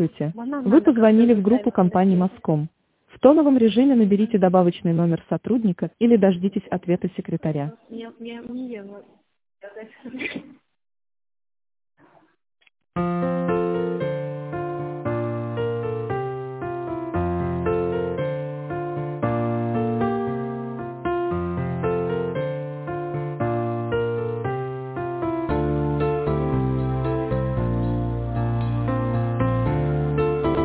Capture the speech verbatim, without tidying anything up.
Здравствуйте. Вы позвонили в группу компании Моском. В тоновом режиме наберите добавочный номер сотрудника или дождитесь ответа секретаря. Я, я не ела.